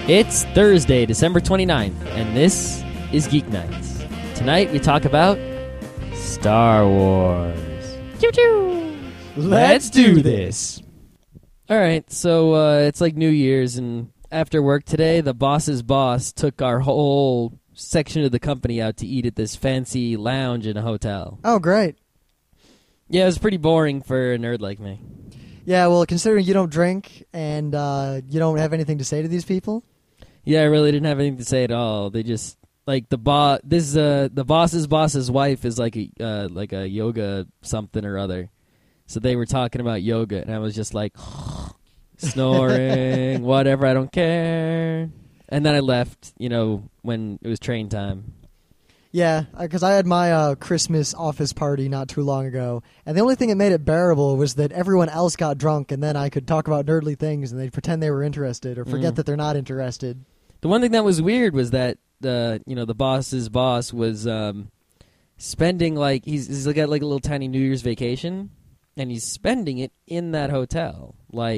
It's Thursday, December 29th, and this is Geek Nights. Tonight we talk about Star Wars. Choo-choo! Let's do this. Alright, so it's like New Year's, and after work today, the boss's boss took our whole section of the company out to eat at this fancy lounge in a hotel. Oh, great. Yeah, it was pretty boring for a nerd like me. Yeah, well, considering you don't drink and you don't have anything to say to these people. Yeah, I really didn't have anything to say at all. They just like the boss's boss's wife is like a yoga something or other. So they were talking about yoga, and I was just like snoring, whatever, I don't care. And then I left, when it was train time. Yeah, because I had my Christmas office party not too long ago, and the only thing that made it bearable was that everyone else got drunk, and then I could talk about nerdly things, and they'd pretend they were interested or forget that they're not interested. The one thing that was weird was that the boss's boss was spending he's got like a little tiny New Year's vacation, and he's spending it in that hotel,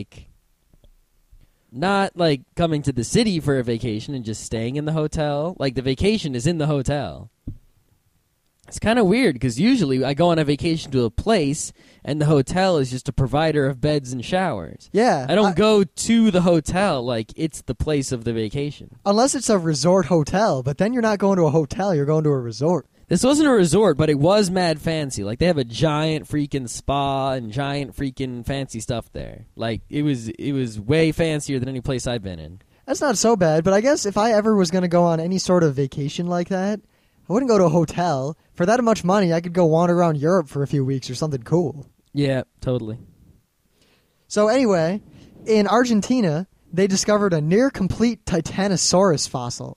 not like coming to the city for a vacation and just staying in the hotel. Like the vacation is in the hotel. It's kind of weird because usually I go on a vacation to a place and the hotel is just a provider of beds and showers. Yeah. I don't go to the hotel like it's the place of the vacation. Unless it's a resort hotel, but then you're not going to a hotel, you're going to a resort. This wasn't a resort, but it was mad fancy. Like, they have a giant freaking spa and giant freaking fancy stuff there. Like, it was way fancier than any place I've been in. That's not so bad, but I guess if I ever was going to go on any sort of vacation like that, I wouldn't go to a hotel. For that much money, I could go wander around Europe for a few weeks or something cool. Yeah, totally. So anyway, in Argentina, they discovered a near-complete Titanosaurus fossil.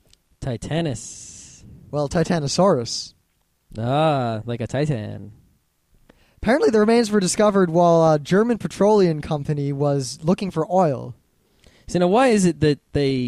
Well, Titanosaurus. Ah, like a titan. Apparently the remains were discovered while a German petroleum company was looking for oil. So now why is it that they,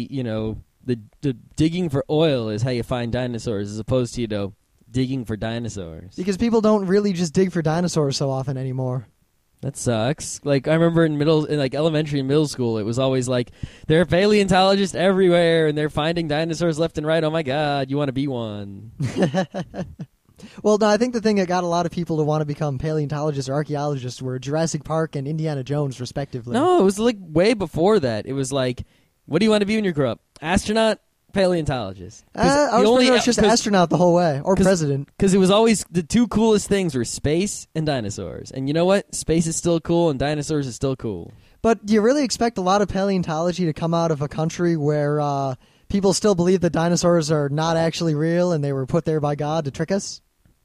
the digging for oil is how you find dinosaurs as opposed to, digging for dinosaurs? Because people don't really just dig for dinosaurs so often anymore. That sucks. Like, I remember in elementary and middle school, it was always like, there are paleontologists everywhere, and they're finding dinosaurs left and right. Oh my God, you want to be one. Well, no, I think the thing that got a lot of people to want to become paleontologists or archaeologists were Jurassic Park and Indiana Jones, respectively. No, it was like way before that. It was like, what do you want to be when you grow up? Astronaut? Paleontologist. I was pretty much just astronaut the whole way, or president. Because it was always the two coolest things were space and dinosaurs. And you know what? Space is still cool and dinosaurs is still cool. But do you really expect a lot of paleontology to come out of a country where people still believe that dinosaurs are not actually real and they were put there by God to trick us?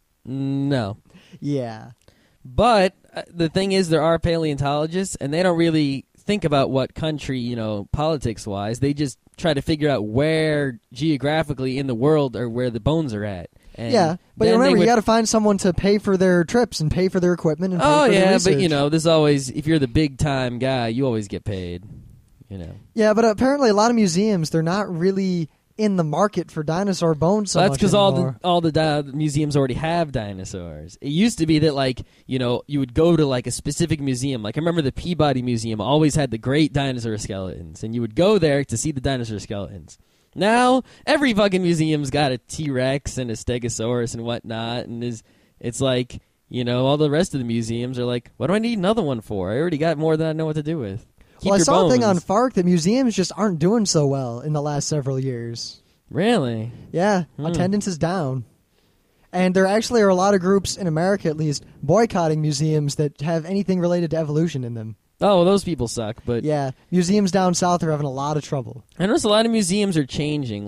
No. Yeah. But the thing is, there are paleontologists, and they don't really think about what country, politics-wise. They just try to figure out where geographically in the world or where the bones are at. And yeah, but remember, you got to find someone to pay for their trips and pay for their equipment and pay for their research. But there's always, if you're the big-time guy, you always get paid, Yeah, but apparently a lot of museums, they're not really in the market for dinosaur bones so much that's because all the museums already have dinosaurs. It used to be that, you would go to, a specific museum. Like, I remember the Peabody Museum always had the great dinosaur skeletons, and you would go there to see the dinosaur skeletons. Now, every fucking museum's got a T-Rex and a Stegosaurus and whatnot, and it's like, all the rest of the museums are like, what do I need another one for? I already got more than I know what to do with. Well, I saw a thing on Fark that museums just aren't doing so well in the last several years. Really? Yeah, attendance is down. And there actually are a lot of groups, in America at least, boycotting museums that have anything related to evolution in them. Oh, well, those people suck, but... Yeah, museums down south are having a lot of trouble. I notice a lot of museums are changing.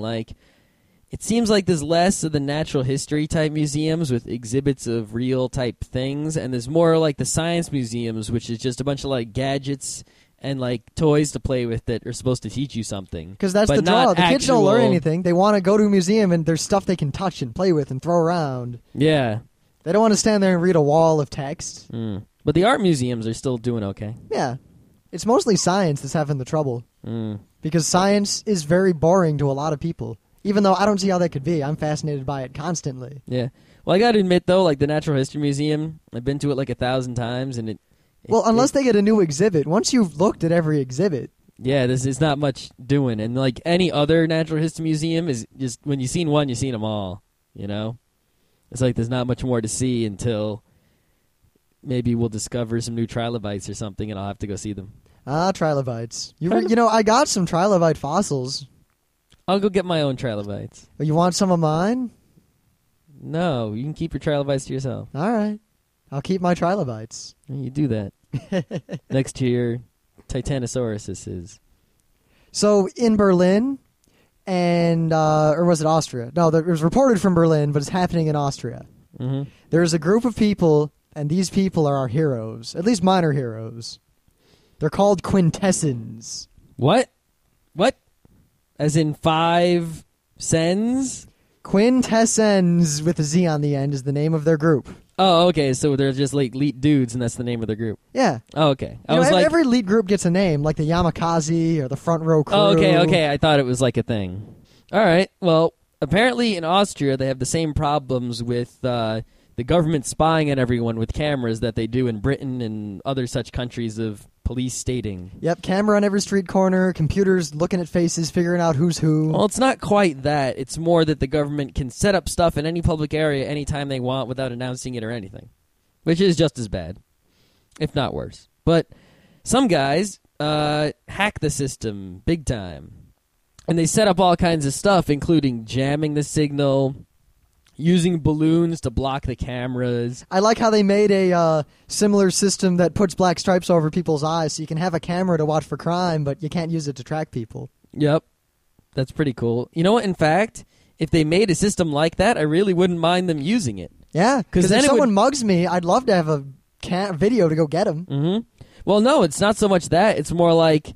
It seems like there's less of the natural history type museums with exhibits of real type things, and there's more like the science museums, which is just a bunch of gadgets and toys to play with that are supposed to teach you something. Because that's the draw. The kids don't learn anything. They want to go to a museum and there's stuff they can touch and play with and throw around. Yeah. They don't want to stand there and read a wall of text. But the art museums are still doing okay. Yeah. It's mostly science that's having the trouble. Because science is very boring to a lot of people. Even though I don't see how that could be. I'm fascinated by it constantly. Yeah. Well, I got to admit, though, the Natural History Museum, I've been to it 1,000 times, and unless they get a new exhibit. Once you've looked at every exhibit, Yeah, this is not much doing. And like any other natural history museum is just when you've seen one, you've seen them all. You know? It's like there's not much more to see until maybe we'll discover some new trilobites or something and I'll have to go see them. Trilobites. You know, I got some trilobite fossils. I'll go get my own trilobites. You want some of mine? No, you can keep your trilobites to yourself. All right. I'll keep my trilobites. You do that. Next to your Titanosauruses. So in Berlin, and or was it Austria? No, it was reported from Berlin, but it's happening in Austria. Mm-hmm. There's a group of people, and these people are our heroes. At least mine are heroes. They're called quintessens. What? What? As in 5 cents? Quintessens with a Z on the end is the name of their group. Oh, okay. So they're just like elite dudes, and that's the name of their group. Yeah. Oh, okay. You know, every elite group gets a name, like the Yamakasi or the Front Row Crew. Oh, okay. I thought it was like a thing. All right. Well, apparently in Austria they have the same problems with the government spying on everyone with cameras that they do in Britain and other such countries of police stating. Yep, camera on every street corner, computers looking at faces, figuring out who's who. Well, it's not quite that. It's more that the government can set up stuff in any public area anytime they want without announcing it or anything, which is just as bad, if not worse. But some guys hack the system big time, and they set up all kinds of stuff, including jamming the signal, using balloons to block the cameras. I like how they made a similar system that puts black stripes over people's eyes so you can have a camera to watch for crime, but you can't use it to track people. Yep. That's pretty cool. You know what? In fact, if they made a system like that, I really wouldn't mind them using it. Yeah, because if someone mugs me, I'd love to have a video to go get them. Mm-hmm. Well, no, it's not so much that. It's more like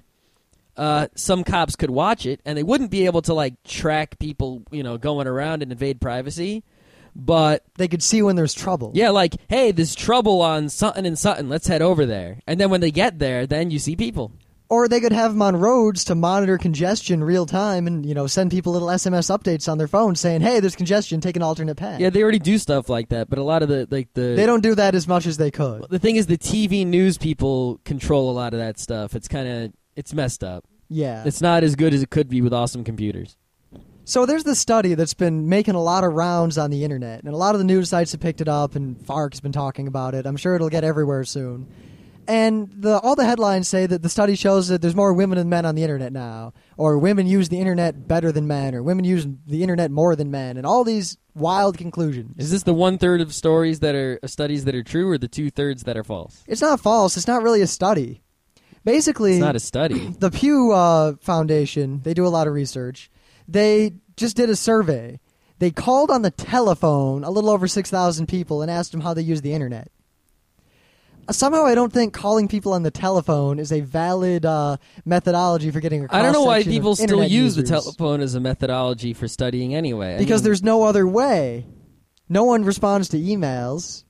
some cops could watch it, and they wouldn't be able to like track people, going around and invade privacy. But they could see when there's trouble. Yeah, like, hey, there's trouble on Sutton and Sutton. Let's head over there. And then when they get there, then you see people. Or they could have them on roads to monitor congestion real time and, send people little SMS updates on their phone saying, hey, there's congestion, take an alternate path. Yeah, they already do stuff like that, but a lot of the They don't do that as much as they could. The thing is, the TV news people control a lot of that stuff. It's messed up. Yeah. It's not as good as it could be with awesome computers. So there's this study that's been making a lot of rounds on the internet, and a lot of the news sites have picked it up, and Fark's been talking about it. I'm sure it'll get everywhere soon. And all the headlines say that the study shows that there's more women than men on the internet now, or women use the internet better than men, or women use the internet more than men, and all these wild conclusions. Is this the 1/3 of studies that are true, or the 2/3 that are false? It's not false. It's not really a study. Basically, it's not a study. The Pew Foundation, they do a lot of research. They just did a survey. They called on the telephone a little over 6,000 people and asked them how they use the internet. Somehow I don't think calling people on the telephone is a valid methodology for getting a cross-section. I don't know why people still use users. the telephone as a methodology for studying anyway. Because there's no other way. No one responds to emails.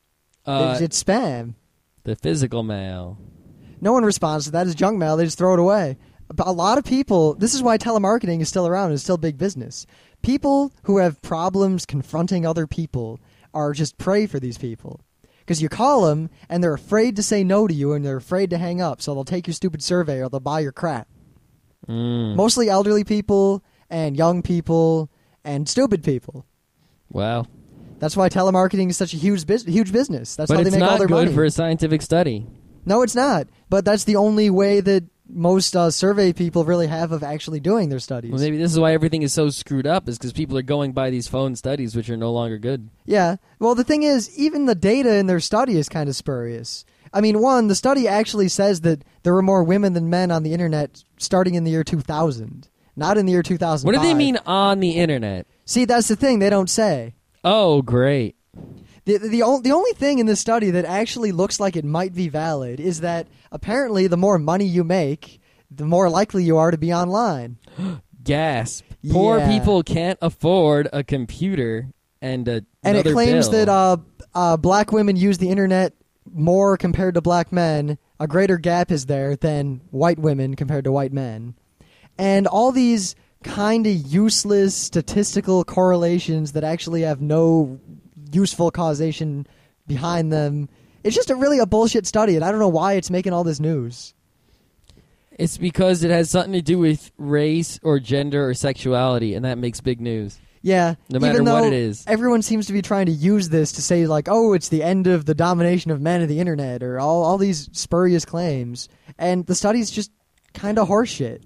It's spam. The physical mail. No one responds to that. It's junk mail. They just throw it away. But a lot of people, this is why telemarketing is still around and is still big business. People who have problems confronting other people are just prey for these people. Because you call them, and they're afraid to say no to you, and they're afraid to hang up, so they'll take your stupid survey or they'll buy your crap. Mostly elderly people, and young people, and stupid people. Wow. That's why telemarketing is such a huge business. That's how they make all their money. But it's not good for a scientific study. No, it's not. But that's the only way that most survey people really have of actually doing their studies. Well, maybe this is why everything is so screwed up, is because people are going by these phone studies, which are no longer good. Yeah. Well, the thing is, even the data in their study is kind of spurious. I mean, one, the study actually says that there were more women than men on the internet starting in the year 2000, not in the year 2005. What do they mean on the internet? See, that's the thing. They don't say. Oh, great. The only thing in this study that actually looks like it might be valid is that apparently the more money you make, the more likely you are to be online. Gasp. Poor people can't afford a computer and it claims bill. that black women use the internet more compared to black men. A greater gap is there than white women compared to white men. And all these kind of useless statistical correlations that actually have no useful causation behind them. It's just really a bullshit study, and I don't know why it's making all this news. It's because it has something to do with race or gender or sexuality, and that makes big news. Yeah, No matter even though what it is. everyone seems to be trying to use this to say, like, oh, it's the end of the domination of men of the internet, or all these spurious claims. And the study's just kind of horseshit.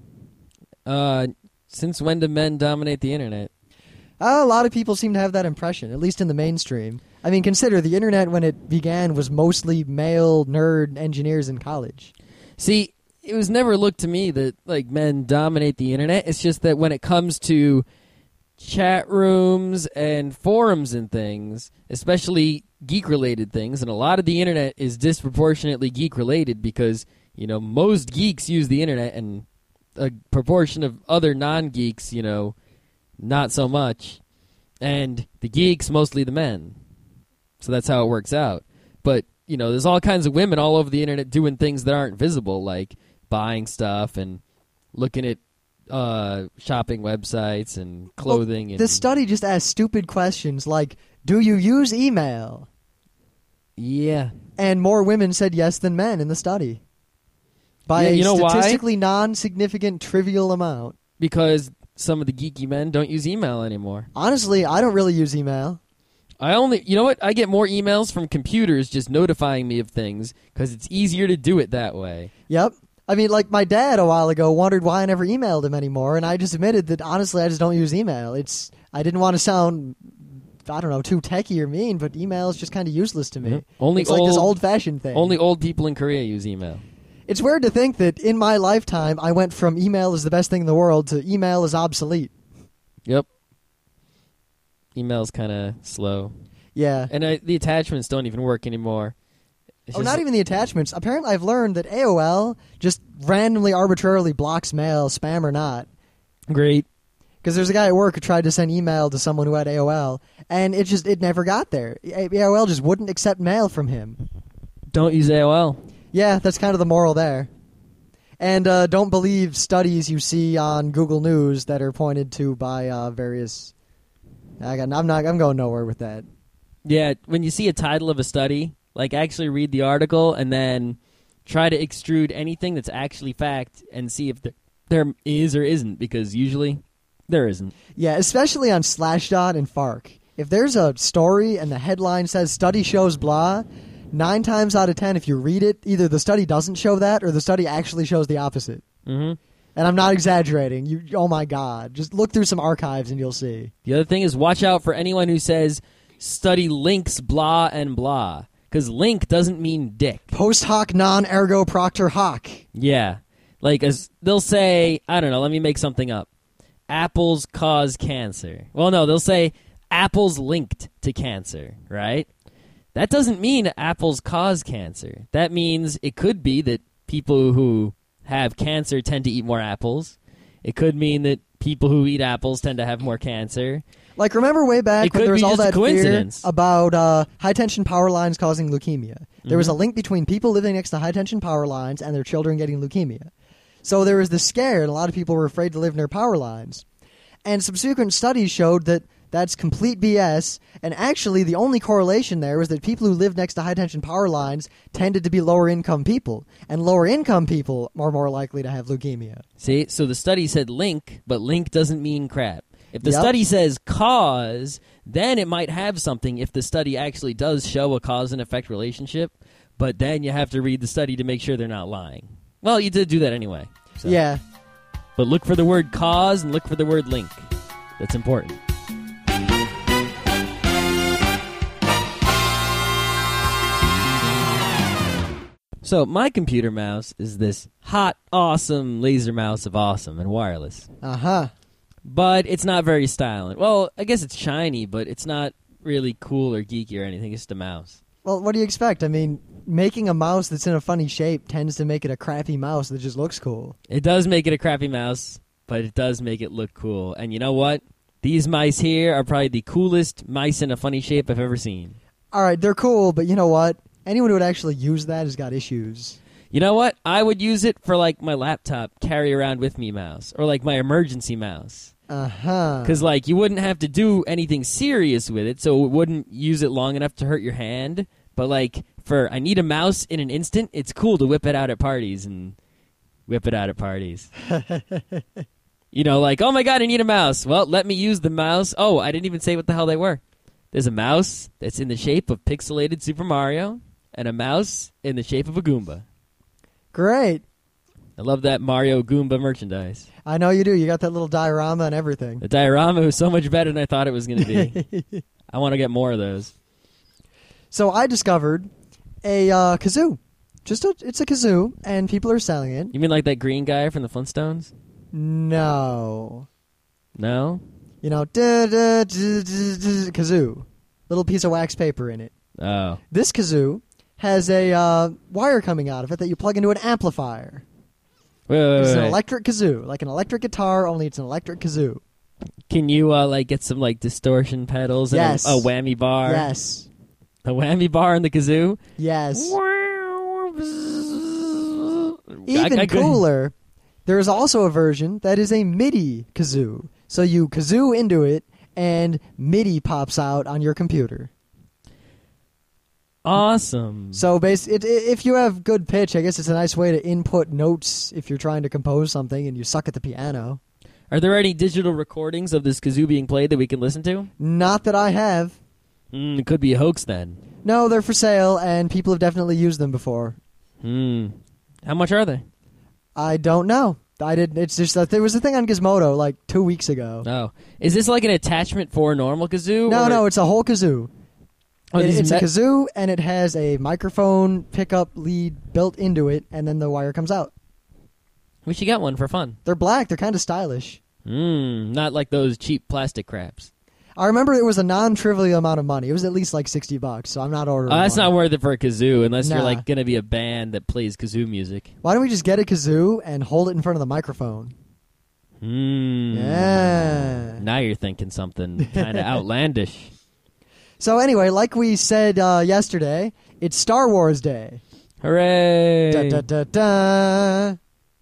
Since when do men dominate the internet? A lot of people seem to have that impression, at least in the mainstream. I mean, consider the internet when it began was mostly male nerd engineers in college. See, it was never looked to me that like men dominate the internet. It's just that when it comes to chat rooms and forums and things, especially geek-related things, and a lot of the internet is disproportionately geek-related because, you know, most geeks use the internet and a proportion of other non-geeks, you know, not so much. And the geeks, mostly the men. So that's how it works out. But, you know, there's all kinds of women all over the internet doing things that aren't visible, like buying stuff and looking at shopping websites and clothing. Well, and this study just asked stupid questions like, do you use email? Yeah. And more women said yes than men in the study. By You know a why? statistically non-significant trivial amount. Because some of the geeky men don't use email anymore. Honestly, I don't really use email. You know what? I get more emails from computers just notifying me of things because it's easier to do it that way. Yep. I mean, like my dad a while ago wondered why I never emailed him anymore, and I just admitted that honestly I just don't use email. I didn't want to sound, I don't know, too techie or mean, but email is just kind of useless to me. Mm-hmm. It's like this old-fashioned thing. Only old people in Korea use email. It's weird to think that in my lifetime I went from email is the best thing in the world to email is obsolete. Yep. Email's kind of slow. Yeah. And the attachments don't even work anymore. It's just- not even the attachments. Apparently I've learned that AOL just randomly, arbitrarily blocks mail, spam or not. Great. Because there's a guy at work who tried to send email to someone who had AOL, and it never got there. AOL just wouldn't accept mail from him. Don't use AOL. Yeah, that's kind of the moral there. And don't believe studies you see on Google News that are pointed to by various... I'm going nowhere with that. Yeah, when you see a title of a study, like actually read the article and then try to extrude anything that's actually fact and see if there is or isn't, because usually there isn't. Yeah, especially on Slashdot and Fark. If there's a story and the headline says study shows blah, 9 times out of 10 if you read it, either the study doesn't show that or the study actually shows the opposite. Mm-hmm. And I'm not exaggerating. Oh my God. Just look through some archives and you'll see. The other thing is watch out for anyone who says study links blah and blah, because link doesn't mean dick. Post hoc non ergo proctor hoc. Yeah. Like, as they'll say, I don't know, let me make something up. Apples cause cancer. Well, no, they'll say apples linked to cancer, right? That doesn't mean apples cause cancer. That means it could be that people who have cancer tend to eat more apples. It could mean that people who eat apples tend to have more cancer. Like, remember way back It when could there was be all just a that fear coincidence. about high-tension power lines causing leukemia? There was a Mm-hmm. link between people living next to high-tension power lines and their children getting leukemia. So there was this scare, and a lot of people were afraid to live near power lines. And subsequent studies showed that that's complete BS, and actually the only correlation there was that people who lived next to high-tension power lines tended to be lower-income people, and lower-income people are more likely to have leukemia. See, so the study said link, but link doesn't mean crap. If the Yep. study says cause, then it might have something if the study actually does show a cause and effect relationship, but then you have to read the study to make sure they're not lying. Well, you did do that anyway. So. Yeah. But look for the word cause and look for the word link. That's important. So my computer mouse is this hot, awesome laser mouse of awesome and wireless. Uh-huh. But it's not very stylish. Well, I guess it's shiny, but it's not really cool or geeky or anything. It's just a mouse. Well, what do you expect? I mean, making a mouse that's in a funny shape tends to make it a crappy mouse that just looks cool. It does make it a crappy mouse, but it does make it look cool. And you know what? These mice here are probably the coolest mice in a funny shape I've ever seen. All right, they're cool, but you know what? Anyone who would actually use that has got issues. You know what? I would use it for, like, my laptop carry around with me mouse, or, like, my emergency mouse. Uh-huh. Because, like, you wouldn't have to do anything serious with it, so it wouldn't use it long enough to hurt your hand. But, like, for I need a mouse in an instant, it's cool to whip it out at parties and whip it out at parties. You know, like, oh my god, I need a mouse. Well, let me use the mouse. Oh, I didn't even say what the hell they were. There's a mouse that's in the shape of pixelated Super Mario and a mouse in the shape of a Goomba. Great. I love that Mario Goomba merchandise. I know you do. You got that little diorama and everything. The diorama was so much better than I thought it was going to be. I want to get more of those. So I discovered a kazoo. It's a kazoo, and people are selling it. You mean like that green guy from the Flintstones? No. No? You know, kazoo. Little piece of wax paper in it. Oh. This kazoo has a wire coming out of it that you plug into an amplifier. Wait, It's an wait. electric kazoo, like an electric guitar, only it's an electric kazoo. Can you like get some like distortion pedals and Yes. a whammy bar? Yes. A whammy bar in the kazoo? Yes. I Even could- cooler, there is also a version that is a MIDI kazoo. So you kazoo into it, and MIDI pops out on your computer. Awesome. So if you have good pitch, I guess it's a nice way to input notes if you're trying to compose something and you suck at the piano. Are there any digital recordings of this kazoo being played that we can listen to? Not that I have. It could be a hoax then. No, they're for sale, and people have definitely used them before. How much are they? I don't know. I didn't. It's just that there was a thing on Gizmodo like 2 weeks ago. Oh. Is this like an attachment for a normal kazoo? No, it's a whole kazoo. Oh, It's a kazoo, and it has a microphone pickup lead built into it, and then the wire comes out. We should get one for fun. They're black. They're kind of stylish. Not like those cheap plastic craps. I remember it was a non-trivial amount of money. It was at least like $60, so I'm not ordering That's one. not worth it for a kazoo unless Nah. you're like going to be a band that plays kazoo music. Why don't we just get a kazoo and hold it in front of the microphone? Yeah. Now you're thinking something kind of outlandish. So anyway, like we said yesterday, it's Star Wars Day. Hooray! Da, da, da, da.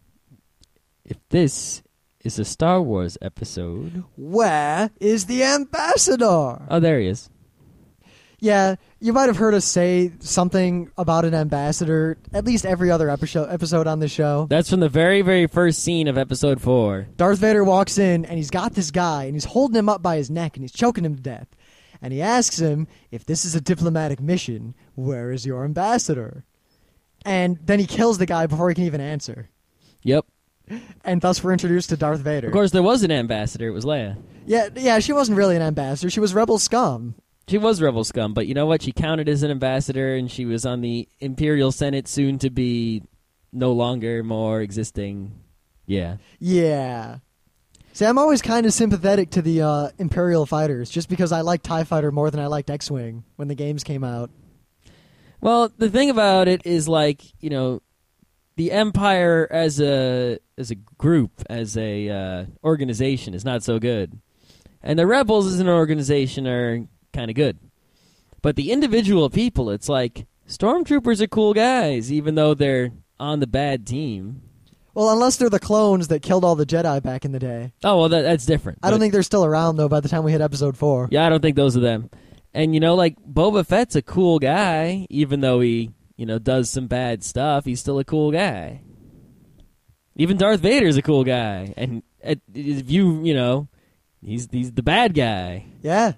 If this is a Star Wars episode... Where is the ambassador? Oh, there he is. Yeah, you might have heard us say something about an ambassador at least every other episode on this show. That's from the very, very first scene of episode 4. Darth Vader walks in, and he's got this guy, and he's holding him up by his neck, and he's choking him to death. And he asks him, if this is a diplomatic mission, where is your ambassador? And then he kills the guy before he can even answer. Yep. And thus we're introduced to Darth Vader. Of course, there was an ambassador. It was Leia. Yeah, she wasn't really an ambassador. She was rebel scum. She was Rebel Scum, but you know what? She counted as an ambassador, and she was on the Imperial Senate, soon to be no longer more existing. Yeah. Yeah. See, I'm always kind of sympathetic to the Imperial fighters, just because I liked TIE Fighter more than I liked X-Wing when the games came out. Well, the thing about it is, like, you know, the Empire as a group, as a organization, is not so good, and the Rebels as an organization are kind of good. But the individual people, it's like stormtroopers are cool guys, even though they're on the bad team. Well, unless they're the clones that killed all the Jedi back in the day. Oh, well, that's different. I don't But- think they're still around, though, by the time we hit Episode 4. Yeah, I don't think those are them. And, you know, like, Boba Fett's a cool guy, even though he, you know, does some bad stuff. He's still a cool guy. Even Darth Vader's a cool guy. And if you know, he's the bad guy. Yeah.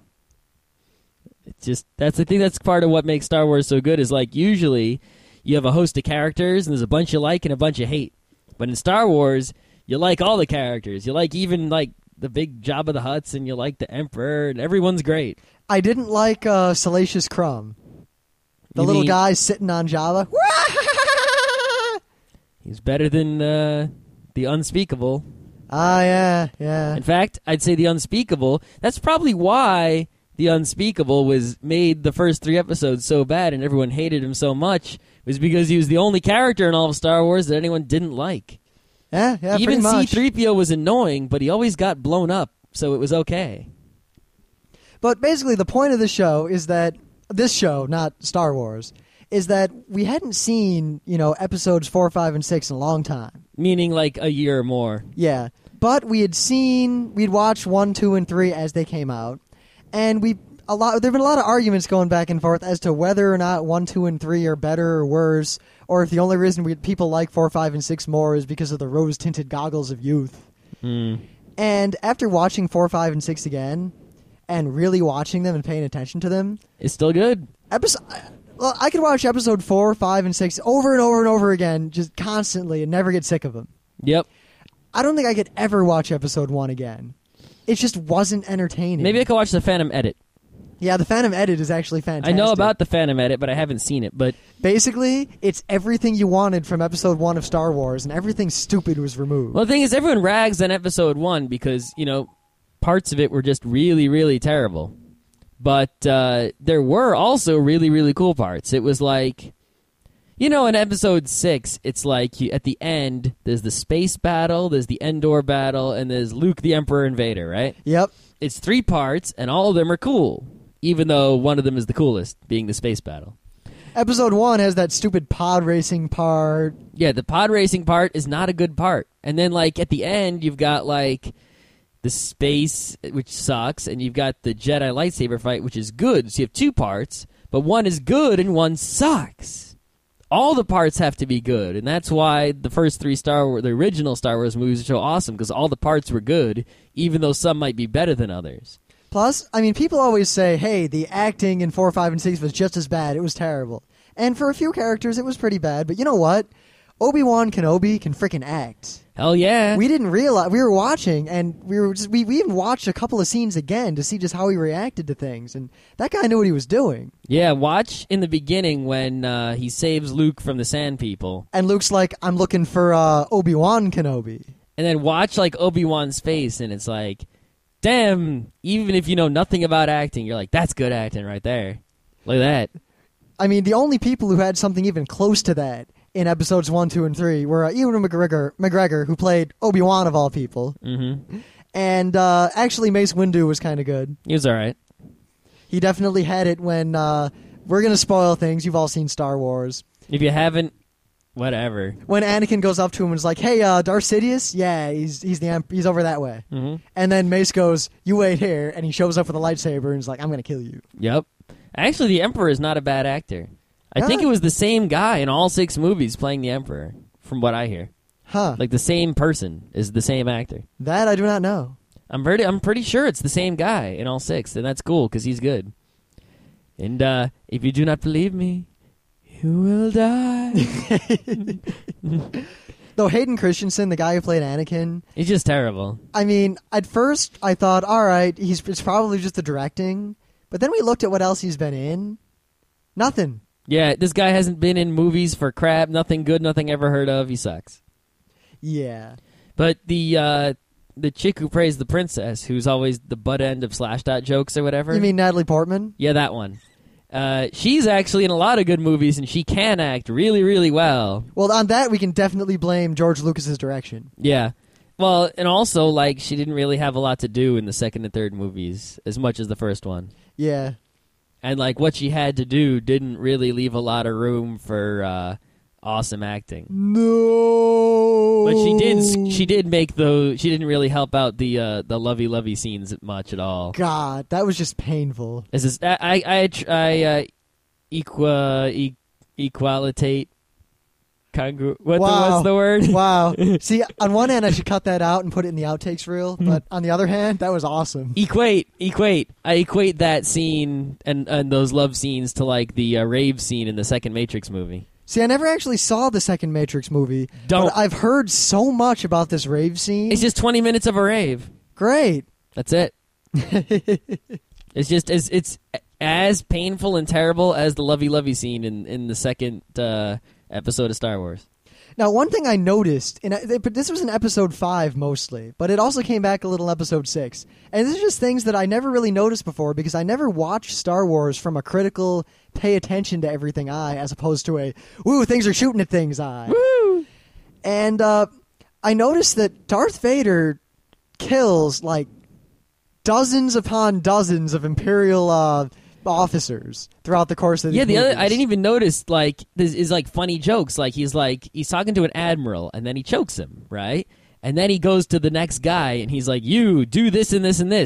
It's just, I think that's part of what makes Star Wars so good is, like, usually you have a host of characters and there's a bunch you like and a bunch you hate. But in Star Wars, you like all the characters. You like even, like, the big Jabba the Hutts, and you like the Emperor, and everyone's great. I didn't like Salacious Crumb. The You little mean- guy sitting on Jabba. He's better than the Unspeakable. Ah, yeah. In fact, I'd say the Unspeakable, that's probably why the Unspeakable was made the first 3 episodes so bad and everyone hated him so much, was because he was the only character in all of Star Wars that anyone didn't like. Yeah, Even pretty much. C-3PO was annoying, but he always got blown up, so it was okay. But basically, the point of the show is that this show, not Star Wars, is that we hadn't seen, episodes 4, 5, and 6 in a long time. Meaning like a year or more. Yeah. But we'd watched 1, 2, and 3 as they came out, and There've been a lot of arguments going back and forth as to whether or not 1, 2, and 3 are better or worse, or if the only reason people like 4, 5, and 6 more is because of the rose-tinted goggles of youth. And after watching 4, 5, and 6 again, and really watching them and paying attention to them, It's still good. I could watch episode 4, 5, and 6 over and over and over again, just constantly, and never get sick of them. Yep. I don't think I could ever watch episode 1 again. It just wasn't entertaining. Maybe I could watch the Phantom Edit. Yeah, the Phantom Edit is actually fantastic. I know about the Phantom Edit, but I haven't seen it. But basically, it's everything you wanted from episode 1 of Star Wars, and everything stupid was removed. well, the thing is, everyone rags on episode 1 because parts of it were just really, really terrible. But there were also really, really cool parts. It was like, in episode 6, it's like at the end, there's the space battle, there's the Endor battle, and there's Luke, the Emperor, and Vader, right? Yep. It's 3 parts, and all of them are cool, even though one of them is the coolest, being the space battle. Episode 1 has that stupid pod racing part. Yeah, the pod racing part is not a good part. And then, at the end, you've got, the space, which sucks, and you've got the Jedi lightsaber fight, which is good. So you have 2 parts, but one is good and one sucks. All the parts have to be good, and that's why the first 3 the original Star Wars movies are so awesome, because all the parts were good, even though some might be better than others. Plus, people always say, hey, the acting in 4, 5, and 6 was just as bad. It was terrible. And for a few characters, it was pretty bad. But you know what? Obi-Wan Kenobi can freaking act. Hell yeah. We didn't realize. We were watching, and we even watched a couple of scenes again to see just how he reacted to things. And that guy knew what he was doing. Yeah, watch in the beginning when he saves Luke from the Sand People. And Luke's like, I'm looking for Obi-Wan Kenobi. And then watch, Obi-Wan's face, and it's like, damn, even if you know nothing about acting, you're like, that's good acting right there. Look at that. The only people who had something even close to that in episodes 1, 2, and 3 were Ewan McGregor, who played Obi-Wan of all people. Mm-hmm. And actually, Mace Windu was kind of good. He was all right. He definitely had it when we're going to spoil things. You've all seen Star Wars. If you haven't, whatever. When Anakin goes up to him and is like, hey, Darth Sidious? Yeah, he's over that way. Mm-hmm. And then Mace goes, you wait here, and he shows up with a lightsaber and is like, I'm going to kill you. Yep. Actually, the Emperor is not a bad actor. I think it was the same guy in all 6 movies playing the Emperor, from what I hear. Huh. The same person is the same actor. That I do not know. I'm pretty sure it's the same guy in all 6, and that's cool, because he's good. And if you do not believe me, you will die. Though Hayden Christensen, the guy who played Anakin... He's just terrible. At first, I thought, all right, it's probably just the directing. But then we looked at what else he's been in. Nothing. Yeah, this guy hasn't been in movies for crap. Nothing good, nothing ever heard of. He sucks. Yeah. But the chick who plays the princess, who's always the butt end of Slashdot jokes or whatever. You mean Natalie Portman? Yeah, that one. She's actually in a lot of good movies, and she can act really, really well. Well, on that, we can definitely blame George Lucas's direction. Yeah. Well, and also, she didn't really have a lot to do in the second and third movies, as much as the first one. Yeah. And, what she had to do didn't really leave a lot of room for awesome acting. No. But she did make she didn't really help out the lovey-lovey scenes much at all. God, that was just painful. This is, I equalitate. What's the word? Wow. See, on one hand, I should cut that out and put it in the outtakes reel, but on the other hand, that was awesome. Equate. I equate that scene and those love scenes to the rave scene in the second Matrix movie. See, I never actually saw the second Matrix movie, but I've heard so much about this rave scene. It's just 20 minutes of a rave. Great. That's it. It's just it's as painful and terrible as the lovey-lovey scene in the second episode of Star Wars. Now, one thing I noticed, but this was in episode 5 mostly, but it also came back a little in episode 6. And these are just things that I never really noticed before because I never watched Star Wars from a critical, pay attention to everything eye, as opposed to a, woo, things are shooting at things eye. Woo! And I noticed that Darth Vader kills, dozens upon dozens of Imperial officers throughout the course of these movies. I didn't even notice this is funny jokes. He's talking to an admiral and then he chokes him, right? And then he goes to the next guy and he's like, you do this and this and this.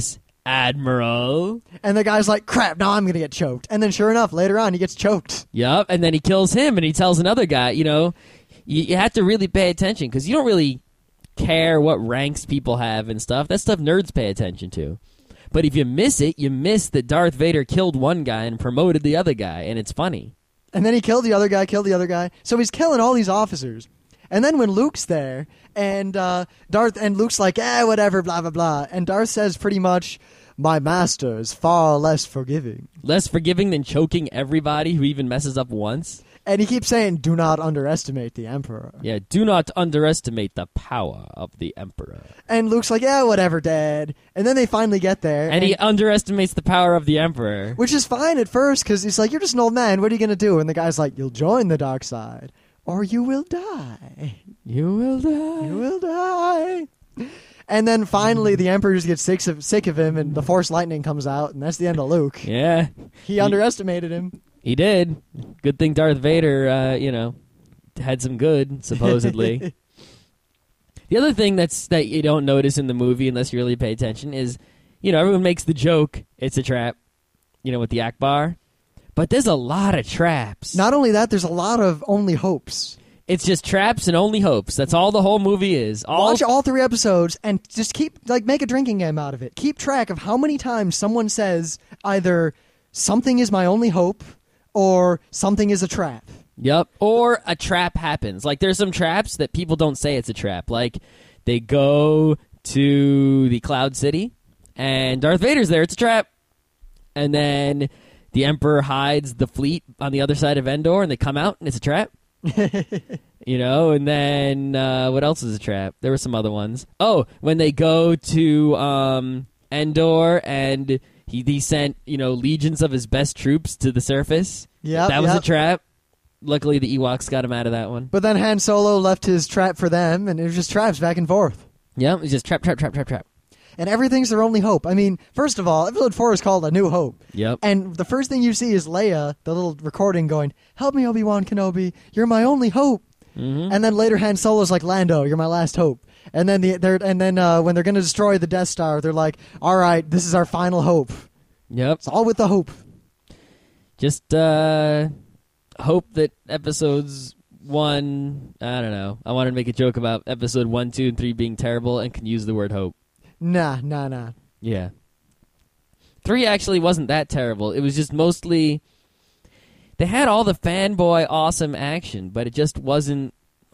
Admiral. And the guy's like, crap, now I'm going to get choked. And then sure enough, later on, he gets choked. Yep, and then he kills him, and he tells another guy, you have to really pay attention, because you don't really care what ranks people have and stuff. That stuff nerds pay attention to. But if you miss it, you miss that Darth Vader killed one guy and promoted the other guy, and it's funny. And then he killed the other guy. So he's killing all these officers. And then when Luke's there, and Luke's like, whatever, blah, blah, blah. And Darth says pretty much, my master is far less forgiving. Less forgiving than choking everybody who even messes up once? And he keeps saying, do not underestimate the Emperor. Yeah, do not underestimate the power of the Emperor. And Luke's like, yeah, whatever, Dad. And then they finally get there. And he underestimates the power of the Emperor. Which is fine at first, because he's like, you're just an old man. What are you going to do? And the guy's like, you'll join the dark side. Or you will die. You will die. You will die. And then finally, the Emperor just gets sick of him, and the Force lightning comes out, and that's the end of Luke. Yeah. He underestimated him. He did. Good thing Darth Vader, had some good, supposedly. The other thing that you don't notice in the movie, unless you really pay attention, is, everyone makes the joke, it's a trap, with the Akbar. But there's a lot of traps. Not only that, there's a lot of only hopes. It's just traps and only hopes. That's all the whole movie is. Watch all 3 episodes and just make a drinking game out of it. Keep track of how many times someone says either something is my only hope or something is a trap. Yep. Or a trap happens. Like, there's some traps that people don't say it's a trap. Like, they go to the Cloud City and Darth Vader's there. It's a trap. And then the Emperor hides the fleet on the other side of Endor, and they come out, and it's a trap. And then what else is a trap? There were some other ones. Oh, when they go to Endor, and he sent legions of his best troops to the surface. Yeah, that was a trap. Luckily, the Ewoks got him out of that one. But then Han Solo left his trap for them, and it was just traps back and forth. Yeah, it was just trap. And everything's their only hope. I mean, first of all, episode 4 is called A New Hope. Yep. And the first thing you see is Leia, the little recording going, help me, Obi-Wan Kenobi, you're my only hope. Mm-hmm. And then later Han Solo's like, Lando, you're my last hope. And then when they're going to destroy the Death Star, they're like, all right, this is our final hope. Yep. It's all with the hope. Just hope that episodes 1, I don't know. I wanted to make a joke about episode 1, 2, and 3 being terrible and can use the word hope. Nah. Yeah. 3 actually wasn't that terrible. It was just mostly... They had all the fanboy awesome action, but it just wasn't,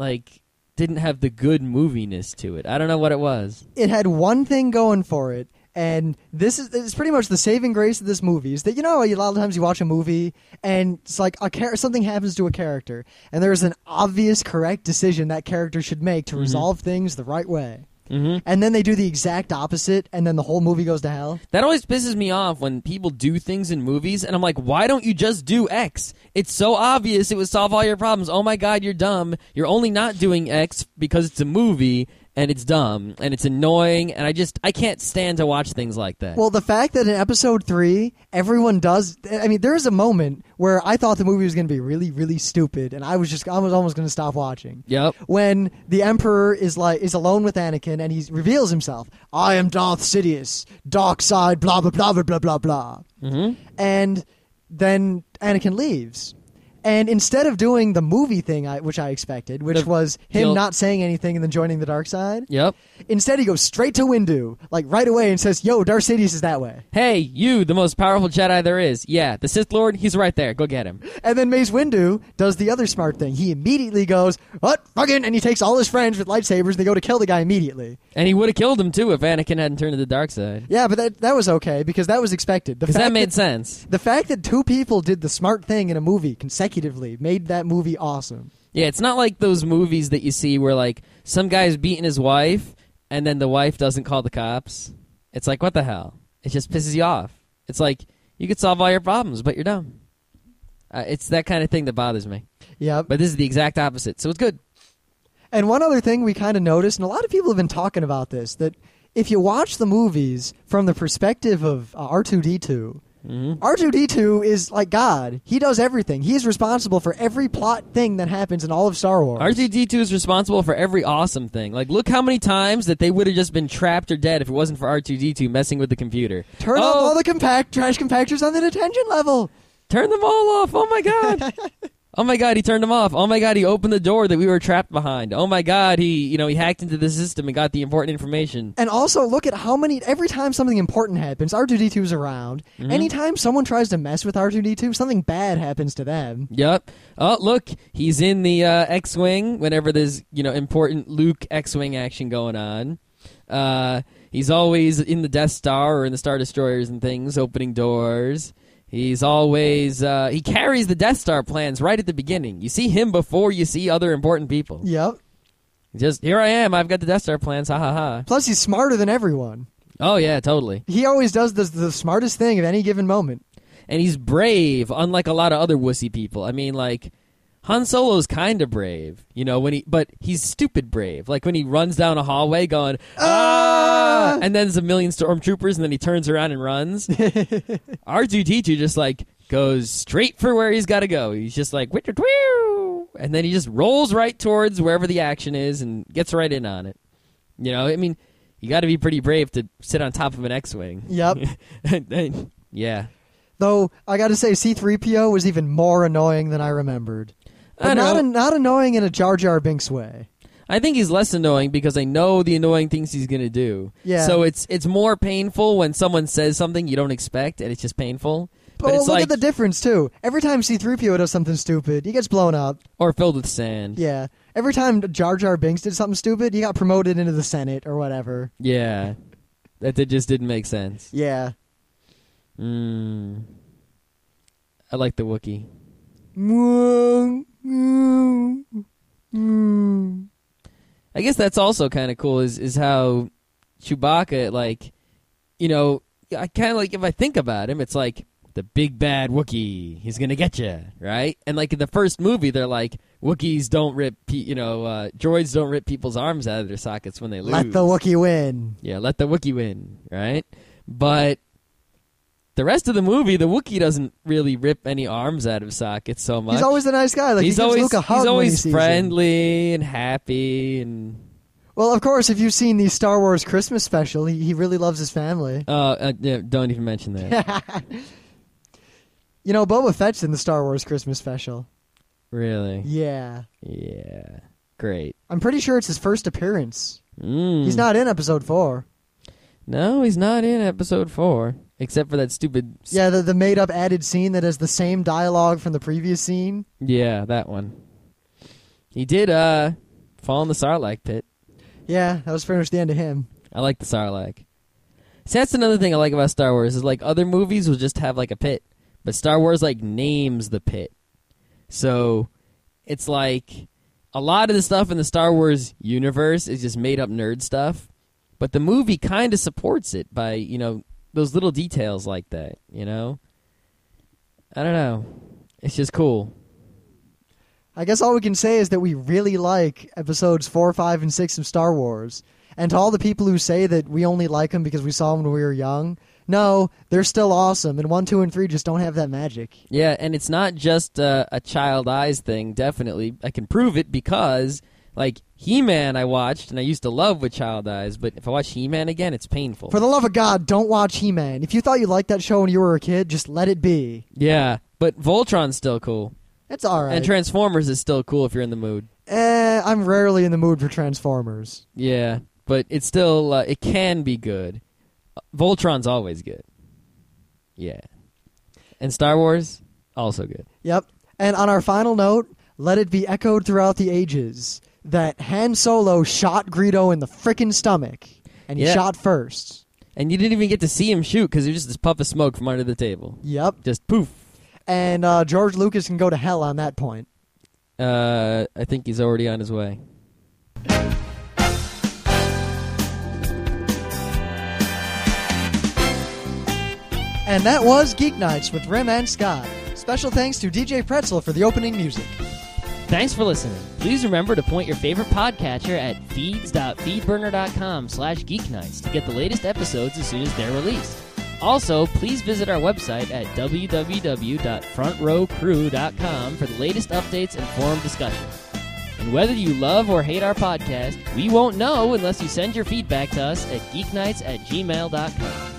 didn't have the good moviness to it. I don't know what it was. It had one thing going for it, and it's pretty much the saving grace of this movie, is that, a lot of times you watch a movie, and it's like something happens to a character, and there's an obvious correct decision that character should make to resolve things the right way. Mm-hmm. And then they do the exact opposite, and then the whole movie goes to hell. That always pisses me off when people do things in movies, and I'm like, why don't you just do X? It's so obvious it would solve all your problems. Oh my God, you're dumb. You're only not doing X because it's a movie, and it's dumb, and it's annoying, and I can't stand to watch things like that. Well, the fact that in episode 3, everyone does... I mean, there's a moment where I thought the movie was going to be really, really stupid, and I was almost going to stop watching. Yep. When the Emperor is alone with Anakin, and he reveals himself, I am Darth Sidious, dark side, blah, blah, blah, blah, blah, blah, blah. Mm-hmm. And then Anakin leaves. And instead of doing the movie thing, which I expected, which was him not saying anything and then joining the dark side, yep. Instead he goes straight to Windu, right away, and says, yo, Darth Sidious is that way. Hey, you, the most powerful Jedi there is. Yeah, the Sith Lord, he's right there. Go get him. And then Mace Windu does the other smart thing. He immediately goes, what? Fucking, and he takes all his friends with lightsabers, and they go to kill the guy immediately. And he would have killed him, too, if Anakin hadn't turned to the dark side. Yeah, but that was okay, because that was expected. Because that made sense. The fact that 2 people did the smart thing in a movie consecutively made that movie awesome. Yeah, it's not like those movies that you see where, some guy's beating his wife, and then the wife doesn't call the cops. It's like, what the hell? It just pisses you off. It's like, you could solve all your problems, but you're dumb. It's that kind of thing that bothers me. Yeah. But this is the exact opposite, so it's good. And one other thing we kind of noticed, and a lot of people have been talking about this, that if you watch the movies from the perspective of R2-D2, R2-D2 is like God. He does everything. He's responsible for every plot thing that happens in all of Star Wars. R2-D2 is responsible for every awesome thing. Like, look how many times that they would have just been trapped or dead if it wasn't for R2-D2 messing with the computer. Turn off all the trash compactors on the detention level. Turn them all off. Oh, my God. Oh, my God, he turned them off. Oh, my God, he opened the door that we were trapped behind. Oh, my God, he hacked into the system and got the important information. And also, look at how many... Every time something important happens, R2-D2's around. Anytime someone tries to mess with R2-D2, something bad happens to them. Yep. Oh, look, he's in the X-Wing whenever there's, important Luke X-Wing action going on. He's always in the Death Star or in the Star Destroyers and things, opening doors. He's always, he carries the Death Star plans right at the beginning. You see him before you see other important people. Yep. Just, here I am, I've got the Death Star plans, ha ha ha. Plus, he's smarter than everyone. Oh, yeah, totally. He always does the smartest thing at any given moment. And he's brave, unlike a lot of other wussy people. I mean, like, Han Solo's kind of brave, but he's stupid brave. Like when he runs down a hallway going, ah! And then there's a million stormtroopers and then he turns around and runs. R2-D2 just like goes straight for where he's got to go. He's just like, and then he just rolls right towards wherever the action is and gets right in on it. I mean, you got to be pretty brave to sit on top of an X-Wing. Yep. Yeah. Though, I got to say, C-3PO was even more annoying than I remembered. But not annoying in a Jar Jar Binks way. I think he's less annoying because I know the annoying things he's going to do. Yeah. So it's more painful when someone says something you don't expect and it's just painful. But it's look at the difference, too. Every time C-3PO does something stupid, he gets blown up. Or filled with sand. Yeah. Every time Jar Jar Binks did something stupid, he got promoted into the Senate or whatever. Yeah. That just didn't make sense. Yeah. I like the Wookiee. I guess that's also kind of cool is how Chewbacca, like, I kind of like, if I think about him, it's like the big bad Wookiee, he's going to get you, right? And like in the first movie, they're like, Wookiees don't rip, droids don't rip people's arms out of their sockets when they lose. Let the Wookiee win. Yeah, let the Wookiee win, right? But the rest of the movie, the Wookiee doesn't really rip any arms out of sockets so much. He's always a nice guy. Like he's he gives always, Luke a hug he's always when he sees friendly and happy and. Well, of course, if you've seen the Star Wars Christmas special, he really loves his family. Yeah, don't even mention that. Boba Fett's in the Star Wars Christmas special. Really? Yeah. Yeah. Great. I'm pretty sure it's his first appearance. Mm. He's not in Episode 4. No, he's not in Episode 4. Except for that stupid... Yeah, the made-up added scene that has the same dialogue from the previous scene. Yeah, that one. He did fall in the Sarlacc pit. Yeah, that was pretty much the end of him. I like the Sarlacc. See, that's another thing I like about Star Wars, is like other movies will just have like a pit. But Star Wars like names the pit. So it's like a lot of the stuff in the Star Wars universe is just made up nerd stuff. But the movie kind of supports it by, those little details like that, I don't know. It's just cool. I guess all we can say is that we really like episodes 4, 5, and 6 of Star Wars. And to all the people who say that we only like them because we saw them when we were young, no, they're still awesome. And 1, 2, and 3 just don't have that magic. Yeah, and it's not just a child eyes thing, definitely. I can prove it because, like, He-Man I watched, and I used to love with child eyes, but if I watch He-Man again, it's painful. For the love of God, don't watch He-Man. If you thought you liked that show when you were a kid, just let it be. Yeah, but Voltron's still cool. It's all right. And Transformers is still cool if you're in the mood. I'm rarely in the mood for Transformers. Yeah, but it's still, it can be good. Voltron's always good. Yeah. And Star Wars, also good. Yep. And on our final note, let it be echoed throughout the ages that Han Solo shot Greedo in the frickin' stomach. And he shot first. And you didn't even get to see him shoot because it was just this puff of smoke from under the table. Yep. Just poof. And George Lucas can go to hell on that point. I think he's already on his way. And that was Geek Nights with Rim and Scott. Special thanks to DJ Pretzel for the opening music. Thanks for listening. Please remember to point your favorite podcatcher at feeds.feedburner.com/geeknights to get the latest episodes as soon as they're released. Also, please visit our website at www.frontrowcrew.com for the latest updates and forum discussion. And whether you love or hate our podcast, we won't know unless you send your feedback to us at geeknights@gmail.com.